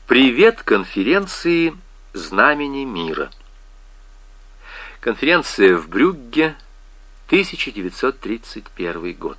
Привет конференции «Знамени мира». Конференция в Брюгге, 1931 год.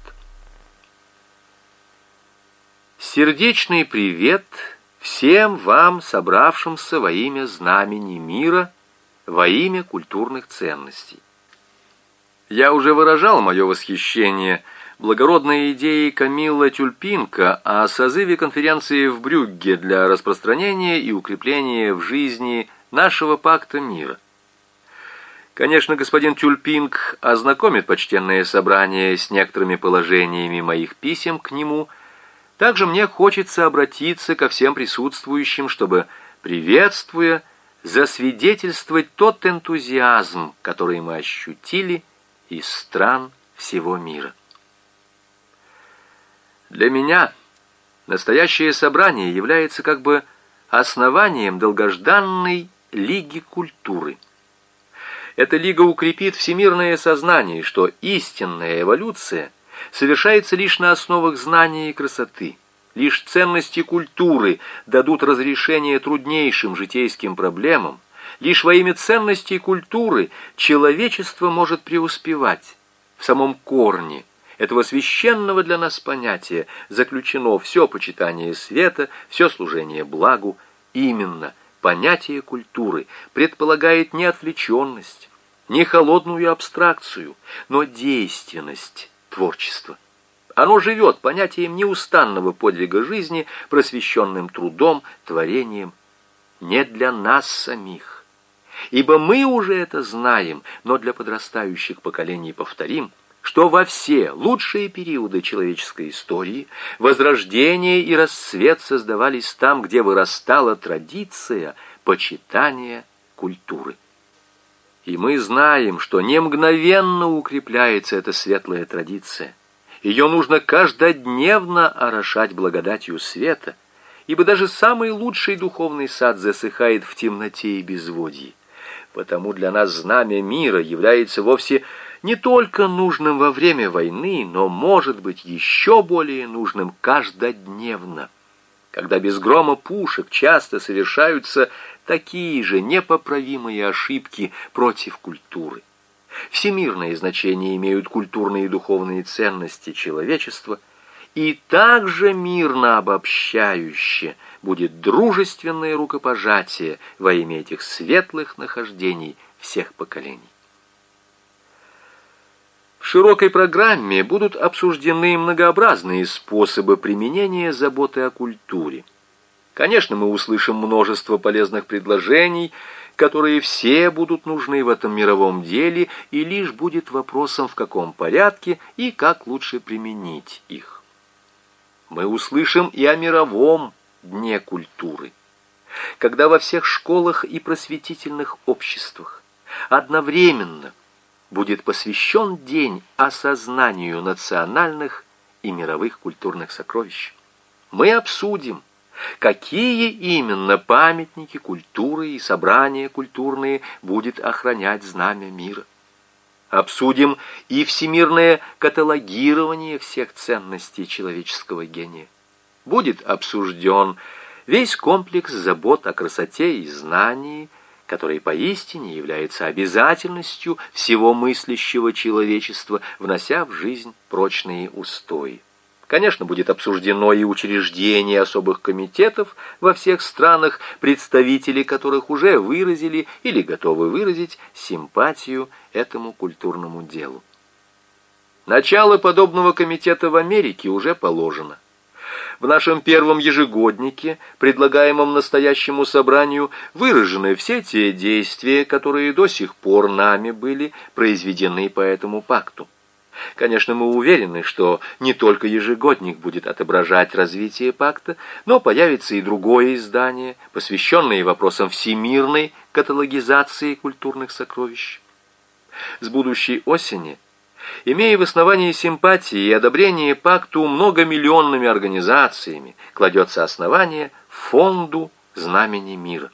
Сердечный привет всем вам, собравшимся во имя знамени мира, во имя культурных ценностей. Я уже выражал мое восхищение благородной идеей Камилла Тюльпинка о созыве конференции в Брюгге для распространения и укрепления в жизни нашего пакта мира. Конечно, господин Тюльпинк ознакомит почтенное собрание с некоторыми положениями моих писем к нему. Также мне хочется обратиться ко всем присутствующим, чтобы, приветствуя, засвидетельствовать тот энтузиазм, который мы ощутили из стран всего мира. Для меня настоящее собрание является как бы основанием долгожданной Лиги культуры. Эта лига укрепит всемирное сознание, что истинная эволюция совершается лишь на основах знания и красоты. Лишь ценности культуры дадут разрешение труднейшим житейским проблемам. Лишь во имя ценностей культуры человечество может преуспевать. В самом корне этого священного для нас понятия заключено все почитание света, все служение благу. Именно понятие культуры предполагает не отвлеченность, не холодную абстракцию, но действенность творчества. Оно живет понятием неустанного подвига жизни, просвещенным трудом, творением, не для нас самих. Ибо мы уже это знаем, но для подрастающих поколений повторим, что во все лучшие периоды человеческой истории возрождение и расцвет создавались там, где вырастала традиция почитания культуры. И мы знаем, что не мгновенно укрепляется эта светлая традиция. Ее нужно каждодневно орошать благодатью света, ибо даже самый лучший духовный сад засыхает в темноте и безводье. Потому для нас знамя мира является вовсе не только нужным во время войны, но, может быть, еще более нужным каждодневно, когда без грома пушек часто совершаются такие же непоправимые ошибки против культуры. Всемирное значение имеют культурные и духовные ценности человечества, и также мирно обобщающе будет дружественное рукопожатие во имя этих светлых нахождений всех поколений. В широкой программе будут обсуждены многообразные способы применения заботы о культуре. Конечно, мы услышим множество полезных предложений, которые все будут нужны в этом мировом деле, и лишь будет вопросом, в каком порядке и как лучше применить их. Мы услышим и о мировом дне культуры, когда во всех школах и просветительных обществах одновременно будет посвящен день осознанию национальных и мировых культурных сокровищ. Мы обсудим, какие именно памятники культуры и собрания культурные будет охранять знамя мира. Обсудим и всемирное каталогирование всех ценностей человеческого гения. Будет обсужден весь комплекс забот о красоте и знании, который поистине является обязательностью всего мыслящего человечества, внося в жизнь прочные устои. Конечно, будет обсуждено и учреждение особых комитетов во всех странах, представители которых уже выразили или готовы выразить симпатию этому культурному делу. Начало подобного комитета в Америке уже положено. В нашем первом ежегоднике, предлагаемом настоящему собранию, выражены все те действия, которые до сих пор нами были произведены по этому пакту. Конечно, мы уверены, что не только ежегодник будет отображать развитие пакта, но появится и другое издание, посвященное вопросам всемирной каталогизации культурных сокровищ. С будущей осени, имея в основании симпатии и одобрение пакту многомиллионными организациями, кладется основание фонду знамени мира.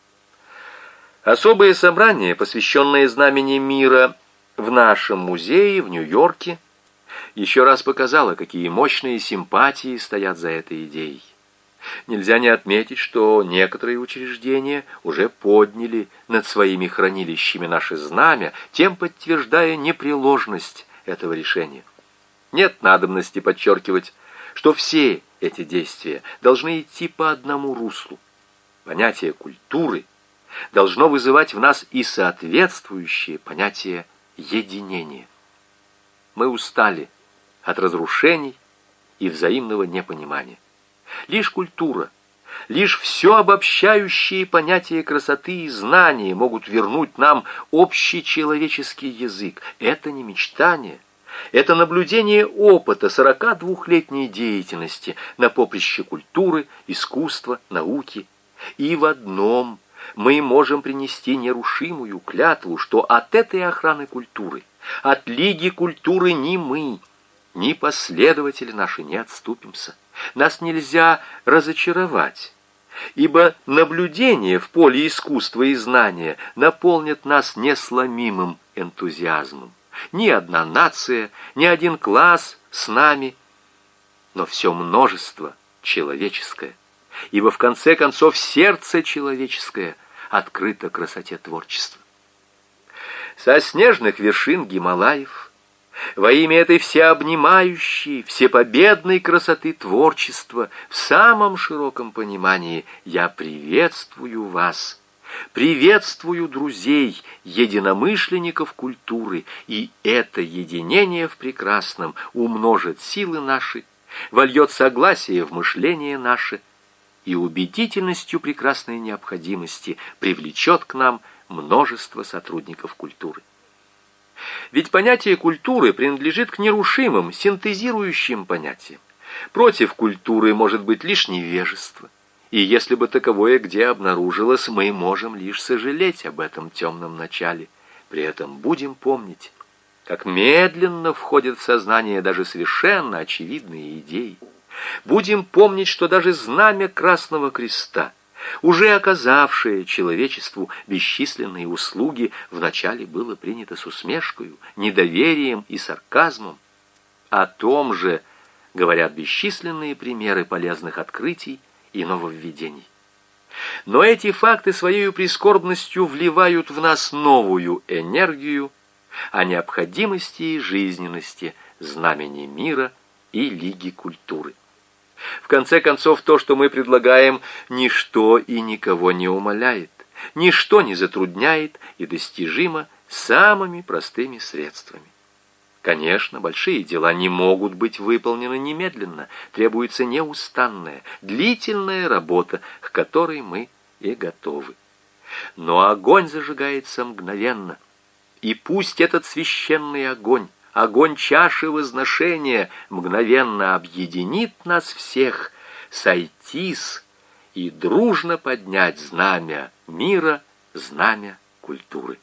Особое собрание, посвященное знамени мира в нашем музее в Нью-Йорке, еще раз показало, какие мощные симпатии стоят за этой идеей. Нельзя не отметить, что некоторые учреждения уже подняли над своими хранилищами наше знамя, тем подтверждая непреложность этого решения. Нет надобности подчеркивать, что все эти действия должны идти по одному руслу. Понятие культуры должно вызывать в нас и соответствующее понятие единения. Мы устали от разрушений и взаимного непонимания. Лишь культура, лишь все обобщающие понятия красоты и знания могут вернуть нам общий человеческий язык. Это не мечтание, это наблюдение опыта 42-летней деятельности на поприще культуры, искусства, науки. И в одном мы можем принести нерушимую клятву, что от этой охраны культуры, от Лиги культуры ни мы, ни последователи наши не отступимся. Нас нельзя разочаровать, ибо наблюдение в поле искусства и знания наполнит нас несломимым энтузиазмом. Ни одна нация, ни один класс с нами, но все множество человеческое, ибо в конце концов сердце человеческое открыто красоте творчества. Со снежных вершин Гималаев, во имя этой всеобнимающей, всепобедной красоты творчества, в самом широком понимании, я приветствую вас, приветствую друзей, единомышленников культуры, и это единение в прекрасном умножит силы наши, вольет согласие в мышление наше, и убедительностью прекрасной необходимости привлечет к нам множество сотрудников культуры. Ведь понятие культуры принадлежит к нерушимым, синтезирующим понятиям. Против культуры может быть лишь невежество. И если бы таковое где обнаружилось, мы можем лишь сожалеть об этом темном начале. При этом будем помнить, как медленно входят в сознание даже совершенно очевидные идеи. Будем помнить, что даже знамя Красного Креста, уже оказавшее человечеству бесчисленные услуги, вначале было принято с усмешкою, недоверием и сарказмом. О том же говорят бесчисленные примеры полезных открытий и нововведений. Но эти факты своей прискорбностью вливают в нас новую энергию о необходимости и жизненности знамени мира и Лиги культуры. В конце концов, то, что мы предлагаем, ничто и никого не умаляет, ничто не затрудняет и достижимо самыми простыми средствами. Конечно, большие дела не могут быть выполнены немедленно, требуется неустанная, длительная работа, к которой мы и готовы. Но огонь зажигается мгновенно, и пусть этот священный огонь, огонь чаши возношения, мгновенно объединит нас всех, сойтись и дружно поднять знамя мира, знамя культуры.